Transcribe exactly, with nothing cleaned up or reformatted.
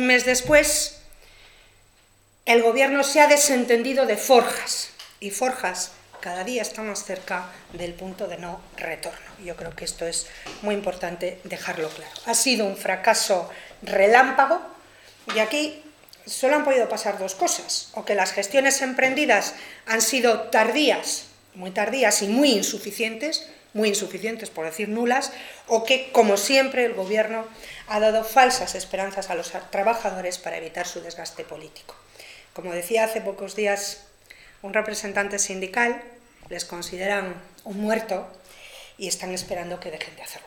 mes después, el Gobierno se ha desentendido de Forjas, y Forjas cada día está más cerca del punto de no retorno. Yo creo que esto es muy importante dejarlo claro. Ha sido un fracaso relámpago, y aquí solo han podido pasar dos cosas: o que las gestiones emprendidas han sido tardías, muy tardías y muy insuficientes, muy insuficientes por decir nulas, o que, como siempre, el Gobierno ha dado falsas esperanzas a los trabajadores para evitar su desgaste político. Como decía hace pocos días un representante sindical, les consideran un muerto y están esperando que dejen de hacerlo.